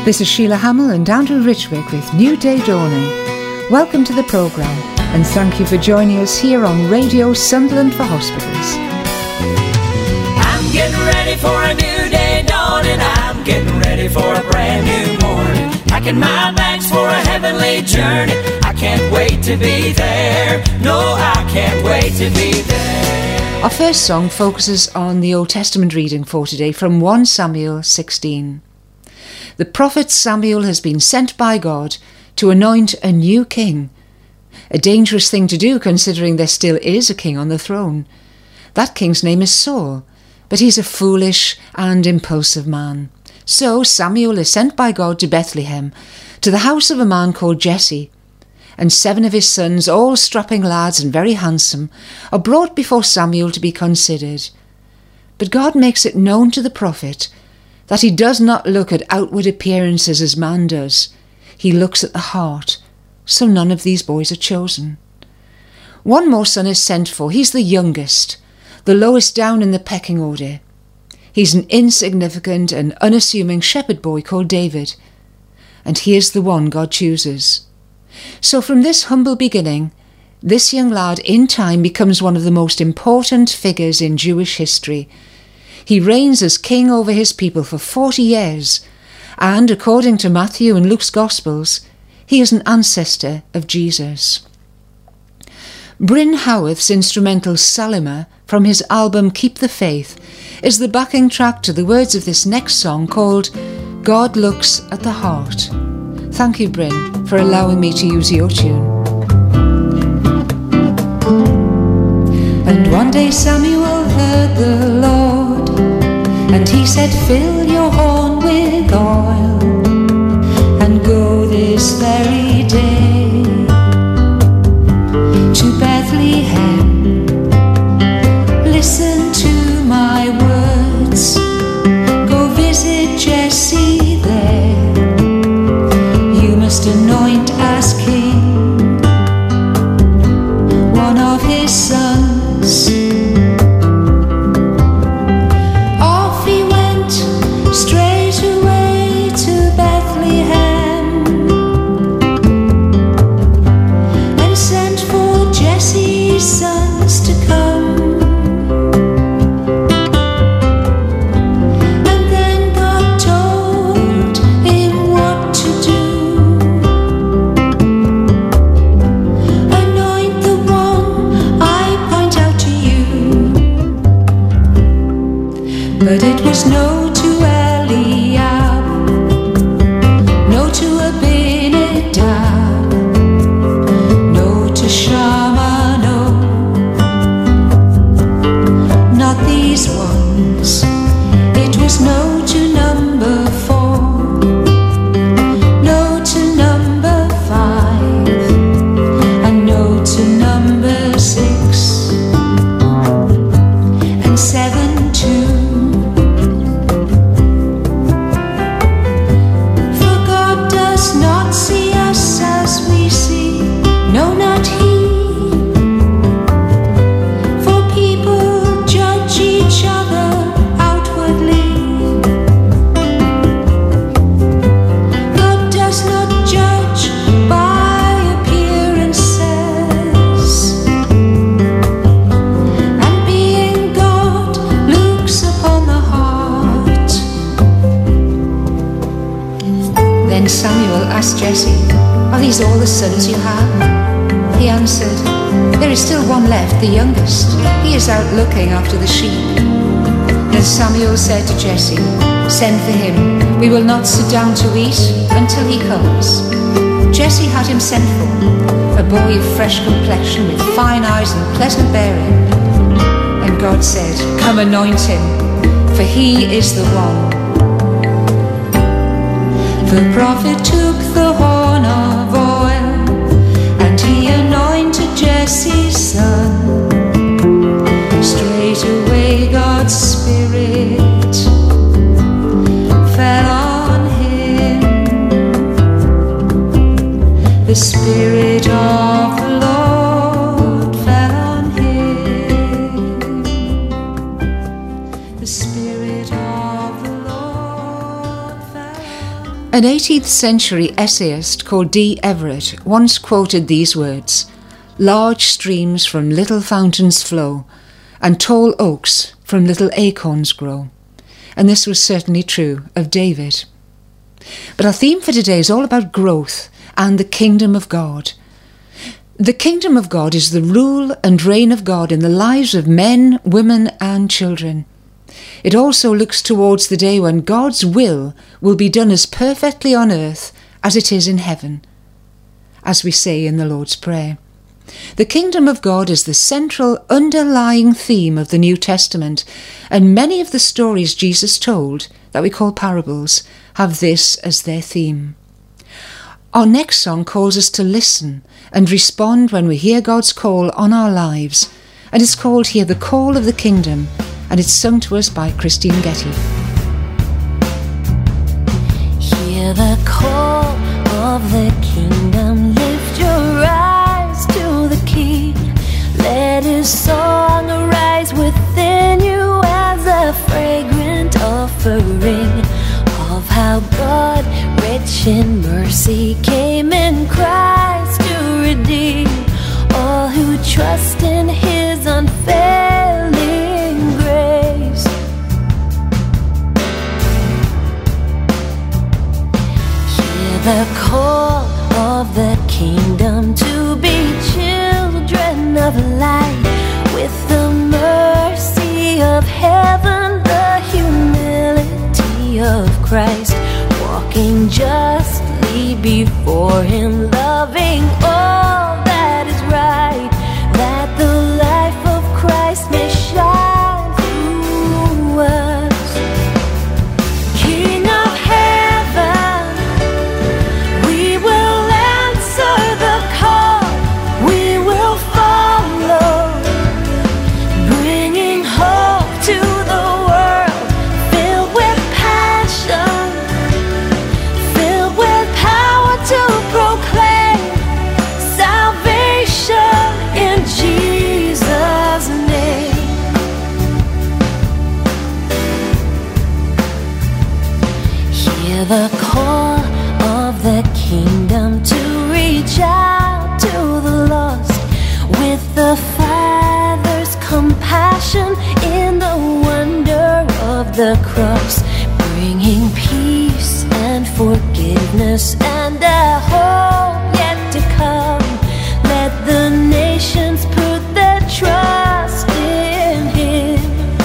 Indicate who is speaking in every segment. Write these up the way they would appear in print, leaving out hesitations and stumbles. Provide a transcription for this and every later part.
Speaker 1: This is Sheila Hamill and Andrew Richwick with New Day Dawning. Welcome to the programme and thank you for joining us here on Radio Sunderland for Hospitals.
Speaker 2: I'm getting ready for a new day dawning. I'm getting ready for a brand new morning. Packing my bags for a heavenly journey. I can't wait to be there. No, I can't wait to be there.
Speaker 1: Our first song focuses on the Old Testament reading for today from 1 Samuel 16. The prophet Samuel has been sent by God to anoint a new king. A dangerous thing to do considering there still is a king on the throne. That king's name is Saul, but he's a foolish and impulsive man. So Samuel is sent by God to Bethlehem, to the house of a man called Jesse. And 7 of his sons, all strapping lads and very handsome, are brought before Samuel to be considered. But God makes it known to the prophet that he does not look at outward appearances as man does. He looks at the heart. So none of these boys are chosen. One more son is sent for. He's the youngest, the lowest down in the pecking order. He's an insignificant and unassuming shepherd boy called David. And here's the one God chooses. So from this humble beginning, this young lad in time becomes one of the most important figures in Jewish history. He reigns as king over his people for 40 years, and according to Matthew and Luke's Gospels, he is an ancestor of Jesus. Bryn Howarth's instrumental Salima from his album Keep the Faith is the backing track to the words of this next song called God Looks at the Heart. Thank you, Bryn, for allowing me to use your tune. And one day Samuel heard the Lord, and he said, fill your horn with oil, and go this very day to Bethlehem. Listen to my words, go visit Jesse there. You must anoint as king one of his sons. Off he went straight away to Bethlehem, and sent for Jesse's sons to come. And then God told him what to do. Anoint the one I point out to you. But it was no to Eliab, no to Abinadab, no to Shammah, no, not these ones. It was no to number 4, no to number 5, and no to number 6, and 7 too. For God does not see us as we see, no, not He. For people judge each other outwardly. God does not judge by appearances. And being God looks upon the heart. Then Samuel asked Jesse, are these all the sons you have? He answered, there is still one left, the youngest. He is out looking after the sheep. Then Samuel said to Jesse, send for him. We will not sit down to eat until he comes. Jesse had him sent for, a boy of fresh complexion with fine eyes and pleasant bearing. And God said, come anoint him, for he is the one. The prophet took the horn of oil, and he anointed Jesse's son. Straight away God's Spirit fell on him. The Spirit of the Lord fell on him. The Spirit of the Lord fell on him. An 18th century essayist called D. Everett once quoted these words: "Large streams from little fountains flow, and tall oaks from little acorns grow." And this was certainly true of David. But our theme for today is all about growth and the kingdom of God. The kingdom of God is the rule and reign of God in the lives of men, women and children. It also looks towards the day when God's will be done as perfectly on earth as it is in heaven, as we say in the Lord's Prayer. The kingdom of God is the central underlying theme of the New Testament, and many of the stories Jesus told, that we call parables, have this as their theme. Our next song calls us to listen and respond when we hear God's call on our lives, and it's called Hear the Call of the Kingdom, and it's sung to us by Christine Getty.
Speaker 3: Hear the call of the kingdom, lift your eyes to the King. Let his song arise within you as a fragrant offering of how God, rich in mercy, came in Christ to redeem all who trust in his unfailing grace. Hear the call of the kingdom to be children of light, with the mercy of heaven, the humility of Christ, walking justly before him, loving all that is right, that the life of Christ may shine through us. King of heaven, we will answer the call, we will follow, bringing hope to the world, filled with passion, filled with power to proclaim salvation in Jesus' name. Hear the call of the kingdom to reach out to the lost, with the Father's compassion in the wonder of the cross, bringing peace and forgiveness and a hope yet to come. Let the nations put their trust in him.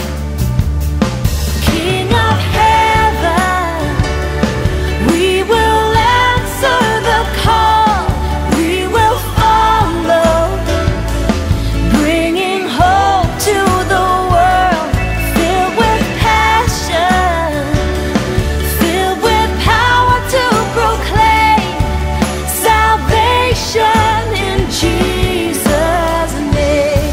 Speaker 3: King of heaven, we will answer the call, we will follow, bringing hope to the world, filled with passion, filled with power to proclaim salvation in Jesus' name.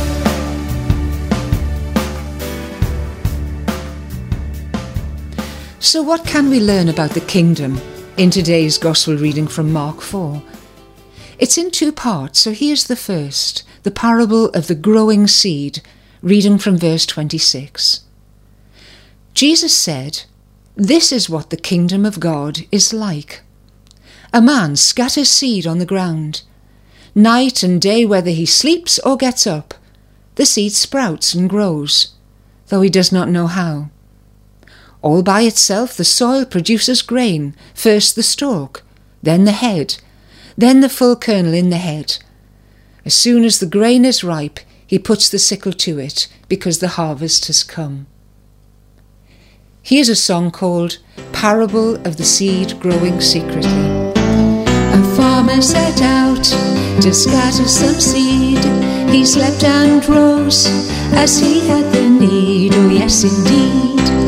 Speaker 1: So what can we learn about the kingdom in today's Gospel reading from Mark 4? It's in two parts, so here's the first, the parable of the growing seed, reading from verse 26. Jesus said, "This is what the kingdom of God is like. A man scatters seed on the ground. Night and day, whether he sleeps or gets up, the seed sprouts and grows, though he does not know how. All by itself the soil produces grain, first the stalk, then the head, then the full kernel in the head. As soon as the grain is ripe, he puts the sickle to it, because the harvest has come." Here's a song called Parable of the Seed Growing Secretly. A farmer set out to scatter some seed. He slept and rose as he had the need. Oh yes, indeed.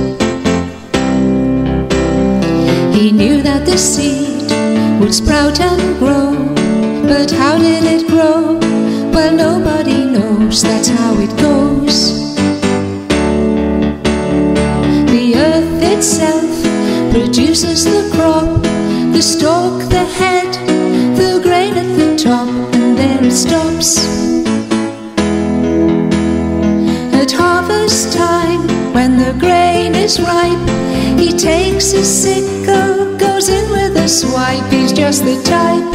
Speaker 1: He knew that the seed would sprout and grow, but how did it grow? Well, nobody knows, that's how it goes. The earth itself produces the crop, the stalk, the head, the grain at the top, and there it stops. At harvest time, when the grain is ripe, he takes his sickle, goes in with a swipe, he's just the type.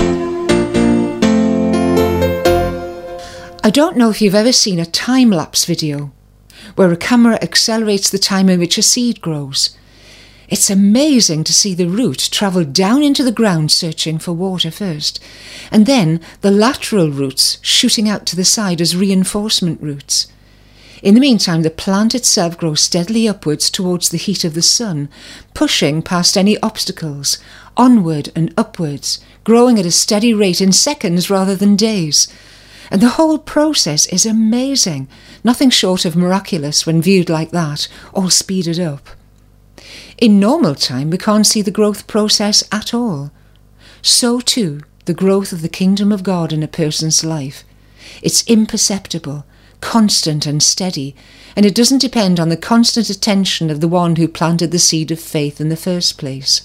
Speaker 1: I don't know if you've ever seen a time-lapse video where a camera accelerates the time in which a seed grows. It's amazing to see the root travel down into the ground searching for water first, and then the lateral roots shooting out to the side as reinforcement roots. In the meantime, the plant itself grows steadily upwards towards the heat of the sun, pushing past any obstacles, onward and upwards, growing at a steady rate in seconds rather than days. And the whole process is amazing, nothing short of miraculous when viewed like that, all speeded up. In normal time, we can't see the growth process at all. So too, the growth of the kingdom of God in a person's life. It's imperceptible, constant and steady, and it doesn't depend on the constant attention of the one who planted the seed of faith in the first place.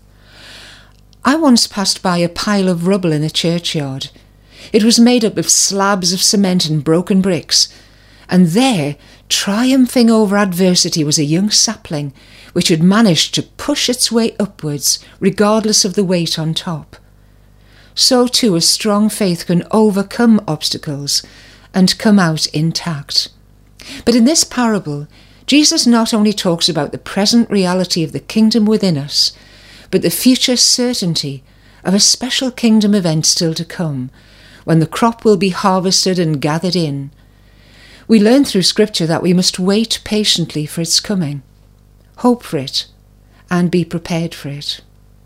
Speaker 1: I once passed by a pile of rubble in a churchyard. It was made up of slabs of cement and broken bricks, and there, triumphing over adversity, was a young sapling which had managed to push its way upwards regardless of the weight on top. So too a strong faith can overcome obstacles and come out intact. But in this parable, Jesus not only talks about the present reality of the kingdom within us, but the future certainty of a special kingdom event still to come, when the crop will be harvested and gathered in. We learn through Scripture that we must wait patiently for its coming, hope for it, and be prepared for it.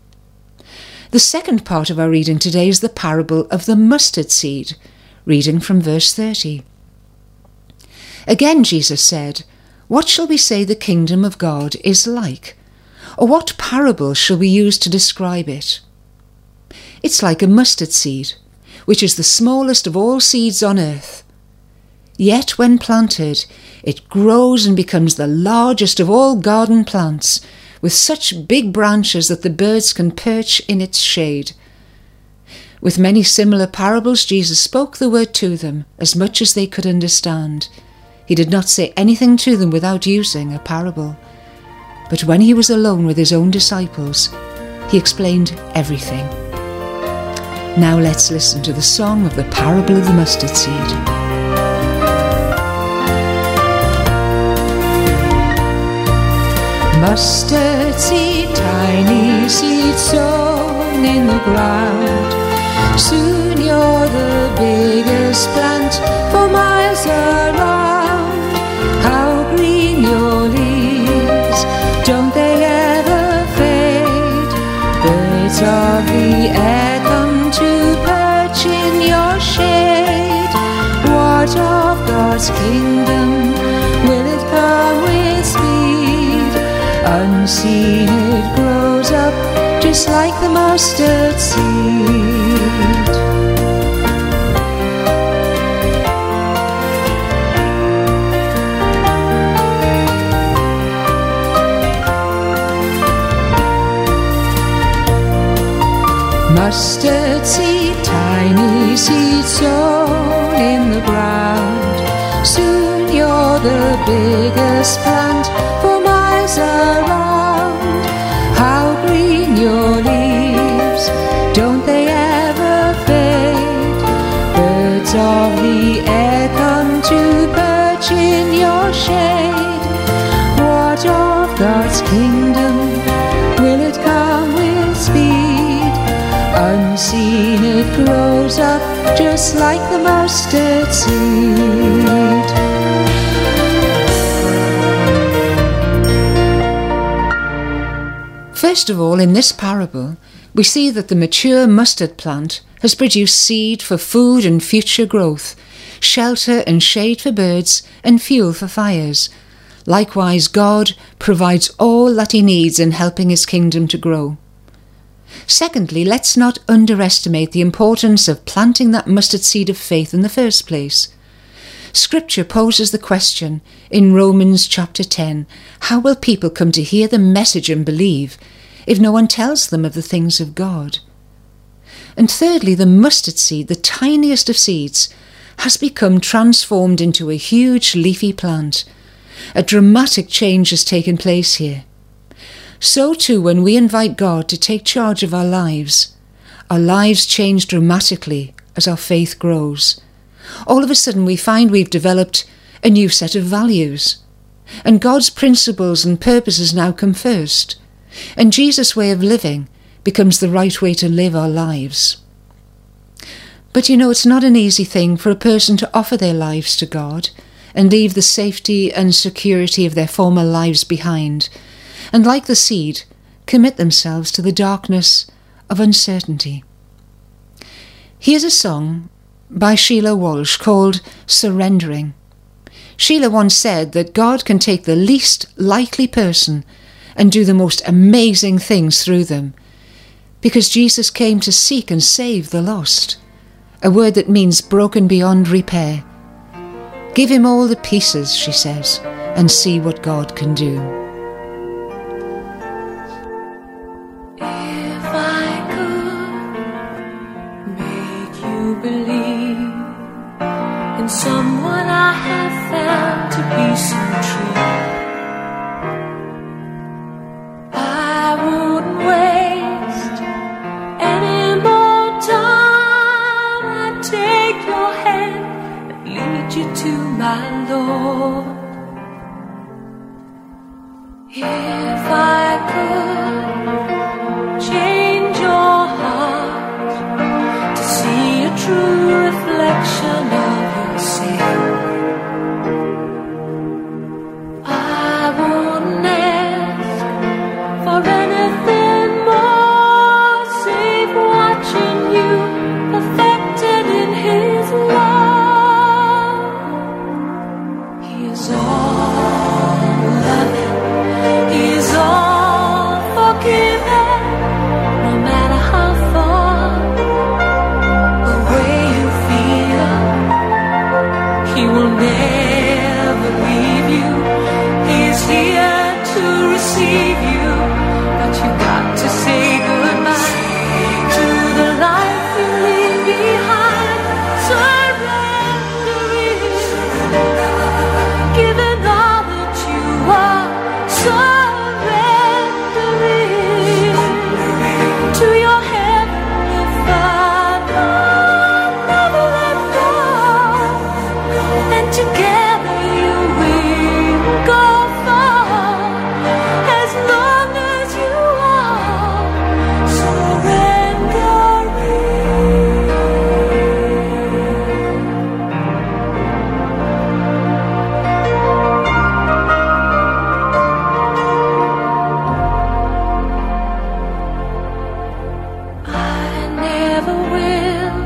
Speaker 1: The second part of our reading today is the parable of the mustard seed, reading from verse 30. Again Jesus said, "What shall we say the kingdom of God is like? Or what parable shall we use to describe it? It's like a mustard seed, which is the smallest of all seeds on earth. Yet when planted, it grows and becomes the largest of all garden plants, with such big branches that the birds can perch in its shade." With many similar parables, Jesus spoke the word to them as much as they could understand. He did not say anything to them without using a parable. But when he was alone with his own disciples, he explained everything. Now let's listen to the song of the parable of the mustard seed. Mustard seed, tiny seed sown in the ground. Soon you're the biggest plant for miles around. How green your leaves, don't they ever fade? Birds of the air come to perch in your shade. What of God's kingdom will it come with speed? Unseen it grows up just like the mustard seed. Mustard seed, tiny seed sown in the ground. Soon you're the biggest plant for miles around. How green your leaves, don't they ever fade? Birds of the air come to perch in your shade. What of God's kingdom will it come with speed? Unseen it grows up just like the mustard seed. First of all, in this parable, we see that the mature mustard plant has produced seed for food and future growth, shelter and shade for birds, and fuel for fires. Likewise, God provides all that he needs in helping his kingdom to grow. Secondly, let's not underestimate the importance of planting that mustard seed of faith in the first place. Scripture poses the question in Romans chapter 10, how will people come to hear the message and believe if no one tells them of the things of God? And thirdly, the mustard seed, the tiniest of seeds, has become transformed into a huge leafy plant. A dramatic change has taken place here. So too, when we invite God to take charge of our lives change dramatically as our faith grows. All of a sudden we find we've developed a new set of values, and God's principles and purposes now come first, and Jesus' way of living becomes the right way to live our lives. But it's not an easy thing for a person to offer their lives to God and leave the safety and security of their former lives behind, and like the seed, commit themselves to the darkness of uncertainty. Here's a song by Sheila Walsh called Surrendering. Sheila once said that God can take the least likely person and do the most amazing things through them, because Jesus came to seek and save the lost, a word that means broken beyond repair. Give him all the pieces, she says, and see what God can do.
Speaker 3: If I could make you believe in someone I have found to be so true, I wouldn't waste any more time. I'd take your hand and lead you to my Lord. If I could change your heart to see a true reflection of yourself, I wouldn't ask for anything more, save watching you perfected in his love. He is all loving, he is all forgiving, no matter how far away you feel. He will never leave you. He is here to receive you, but you got to say goodbye to the life you leave behind. Surrendering, giving all that you are. Surrendering to your heavenly Father. Never let go, and together you will go far, as long as you are surrendering. I never will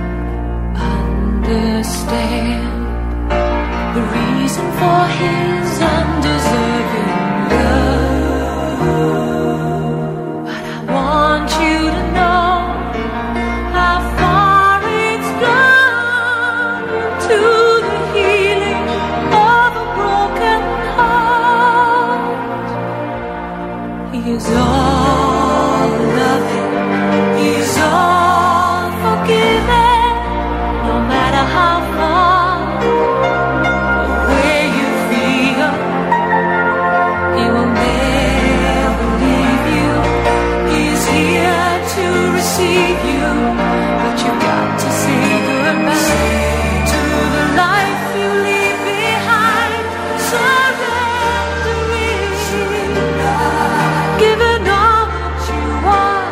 Speaker 3: understand the reason for his undeserving love, but I want you to know how far it's gone to the healing of a broken heart. He is all loving, he is all forgiving, no matter how far away you feel. He will never leave you. He is here to receive you, but you've got to say goodbye to the life you leave behind. Surrendering, giving all that you are.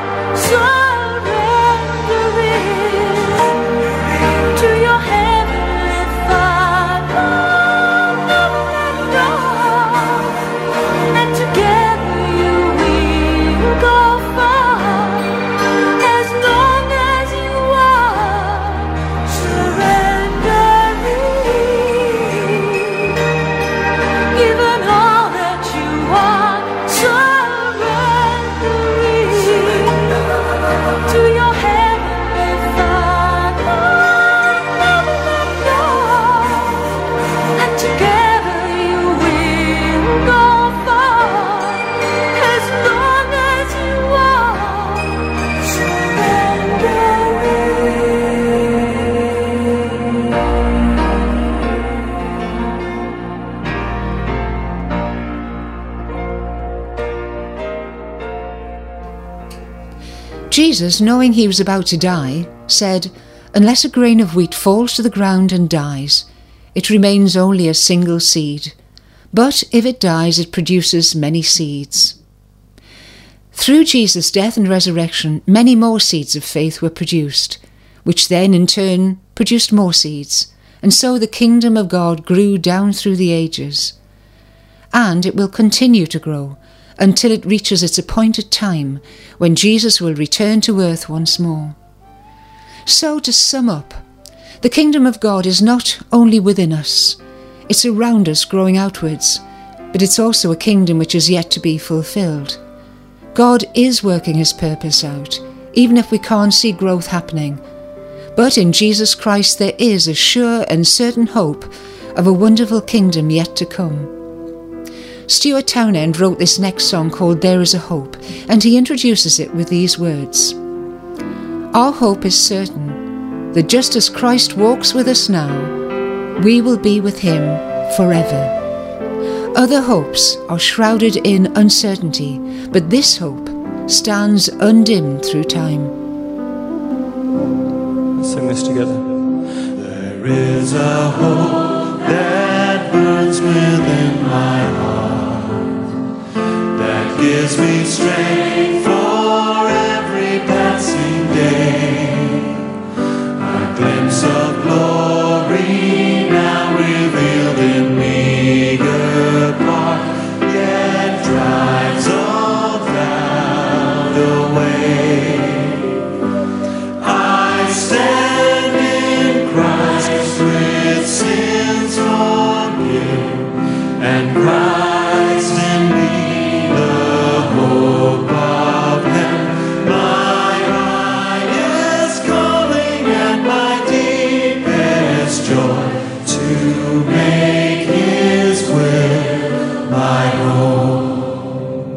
Speaker 3: Surrendering to your heavenly Father. Never let go, and together you will go far, as long as you are
Speaker 1: Jesus, knowing he was about to die, said, "Unless a grain of wheat falls to the ground and dies, it remains only a single seed. But if it dies, it produces many seeds." Through Jesus' death and resurrection, many more seeds of faith were produced, which then in turn produced more seeds, and so the kingdom of God grew down through the ages. And it will continue to grow until it reaches its appointed time when Jesus will return to earth once more. So to sum up, the kingdom of God is not only within us, it's around us growing outwards, but it's also a kingdom which is yet to be fulfilled. God is working his purpose out, even if we can't see growth happening. But in Jesus Christ there is a sure and certain hope of a wonderful kingdom yet to come. Stuart Townend wrote this next song called There Is a Hope, and he introduces it with these words. Our hope is certain, that just as Christ walks with us now, we will be with him forever. Other hopes are shrouded in uncertainty, but this hope stands undimmed through time.
Speaker 4: Let's sing this together.
Speaker 5: There is a hope that burns within my heart, that gives me strength for every passing day. A glimpse of glory now revealed in meager part, yet drives all doubt away. I stand in Christ with sins forgiven, and Christ in me the hope of heaven. My highest calling and my deepest joy, to make his will my home.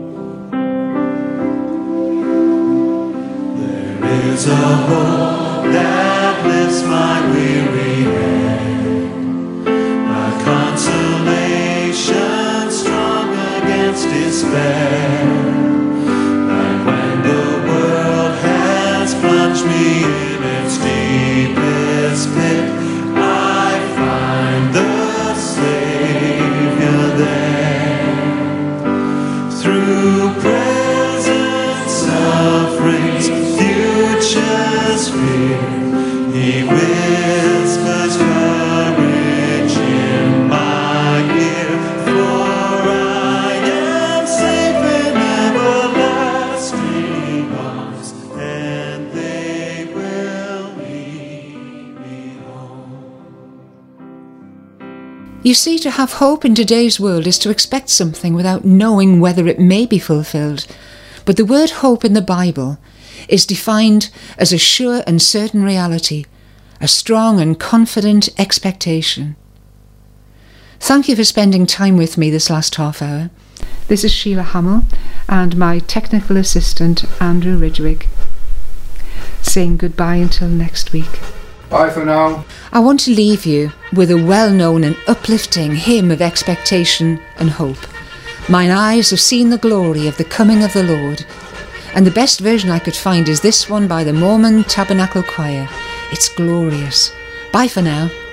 Speaker 5: There is a hope that lifts my weary head, a consolation strong against despair, that when the world has plunged me in its deepest pit, I find the Savior there. Through present sufferings, future's fear, he whispers courage in my ear, for I am safe in everlasting arms, and they will lead me home.
Speaker 1: You see, to have hope in today's world is to expect something without knowing whether it may be fulfilled. But the word hope in the Bible is defined as a sure and certain reality, a strong and confident expectation. Thank you for spending time with me this last half hour. This is Sheila Hamill and my technical assistant Andrew Ridgwick, saying goodbye until next week.
Speaker 6: Bye for now.
Speaker 1: I want to leave you with a well-known and uplifting hymn of expectation and hope. Mine eyes have seen the glory of the coming of the Lord. And the best version I could find is this one by the Mormon Tabernacle Choir. It's glorious. Bye for now.